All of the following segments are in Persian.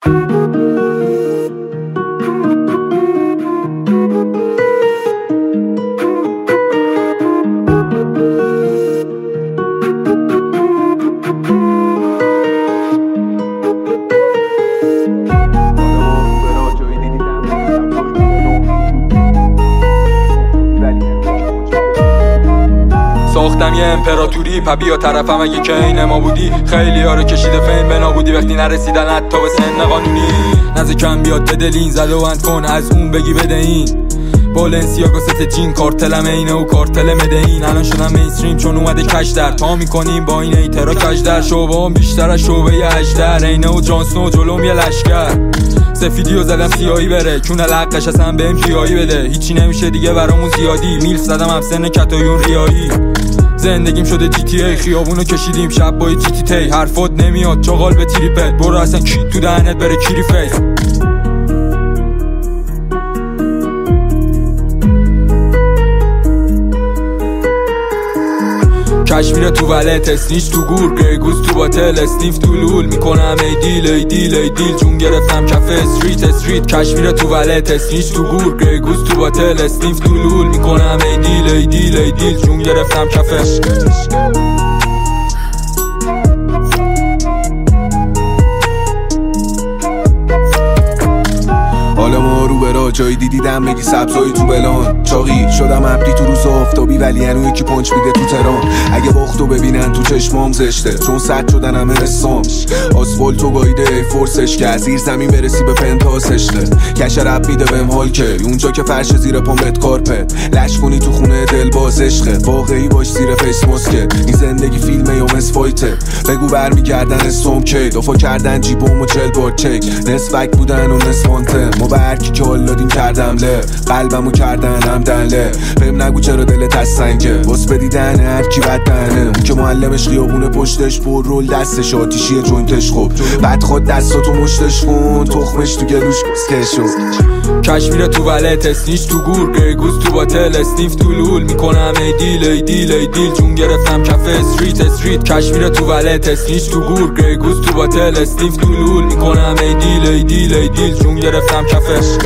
ساختم یه امپراتوری پا بیا طرفم اگه که این ما بودی. خیلی ها رو کشیده فین به نابودی وقتی نرسیدن حتی به سن قانونی. نزد کم بیاد تدلین زده و اند کن از اون بگی بده این بالنسیاگو ست جین کارتلم اینه و کارتل مدهین. الان شدم مینستریم چون اومده کش در تا میکنیم با این ایترا کش در. شعبه هم بیشتر از شعبه اجدر اینه و جانسنو جلوم یه لشکر. سفیدیو زدم سیاهی بره چون لقش اصلا بهم جیایی بده. هیچی نمیشه دیگه برامون زیادی میلف زدم افسن کتایون ریایی. زندگیم شده جی تی ای خیابونو کشیدیم شب با جی تی تی. حرفات نمیاد چاقال به تریپت برو اصلا کی تو دهنت بره کیری فیس. کشمیر تو ولت اسنیچ تو گور گریگوز تو باتل اسنیف تو لول میکنم ای دیل ای دیل ای دیل جون گرفتم کف استریت. کشمیر تو ولت اسنیچ تو گور گریگوز تو باتل اسنیف تو لول میکنم ای دیل ای دیل ای دیل جون گرفتم کف. حالا ما رو برا جایی دیدم بگی سبزایی تو بلان. چاقی شدم ابری تو روز آفتابی ولی هنو یکی پنچ میده تو تران. اگه باختو ببینن تو چشمام زشته چون سد شدن همه رسام. آسفالتو گایده ای فورسش که زیر زمین برسی به پنتاسشته. کش رب میده بهم حال که اونجا که فرش زیر پامت کارپت. لش کنی تو خونه دل باز عشقه واقعی باش زیر فیس ماسکه. این زندگی فیلمه یا مس فایته بگو برمیگردن استوم کی. دفا کردن جیبومو 40 بار چک نصفک بودن و نصفانته. ما به هرکی که حال دادیم کردم له قلبمو کردن همدن له. بهم نگو چرا دلت از سنگه واس بدیدن هرکی بدنه. اون که معلمش خیابونه پشتش پر رول دستش آتیشیه جوینتش خوب بعد خود دستاتو مشتش کن تخمش تو گلوش کسکشو. کشمیر تو ولت اسنیچ تو گور گریگوز تو باتل اسنیف تو لول میکنم ای دیل ای دیل ای دیل جون گرفتم کف استریت. کشمیر تو ولت اسنیچ تو گور گریگوز تو باتل اسنیف تو لول میکنم ای دیل ای دیل ای دیل جون گرفتم کف.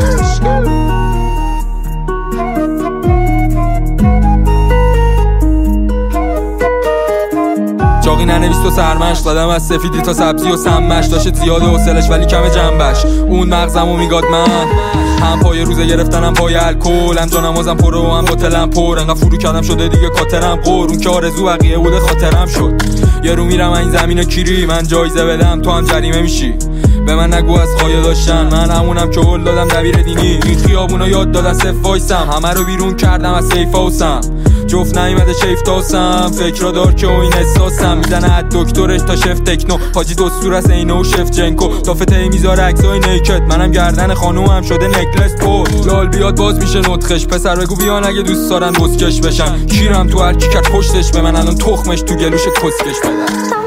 چاقی ننویس تو سرمش زدم از سفیدی تا سبزی و سمش. داشت زیاده حوصلش ولی کم جنبش. اون مغزمو میگاد من هم پای روزه گرفتنم پای الکل. هم جانمازم پر و هم بوتلم پر. انقدر فرو کردم شده دیگه کاترم قور. اون که آرزو بقیه بوده خاطرم شد. یه رو میرم این زمین کیری من جایزه بدم تو هم جریمه میشی. به من نگو از خواهی داشتن من همونم که هل دادم دبیر دینی. این خیابونا یاد دادن صف وایسم همه رو بیرون کردم از سیف هاوسم. جفت نیومده شیف تاسم فکر دار که این احساسم. میزنه از دکترش تا شف تکنو حاجی دستور از اینه و شف جنکو. تافته میذاره عکسای نیکت منم گردن خانومم شده نکلس پول. لال بیاد باز میشه نطخش پسر بگو بیان اگه دوست دارن مسکش بشن. کیرم تو هر کی کرد پشتش به من الان تخمش تو گلوش کسکش بدن.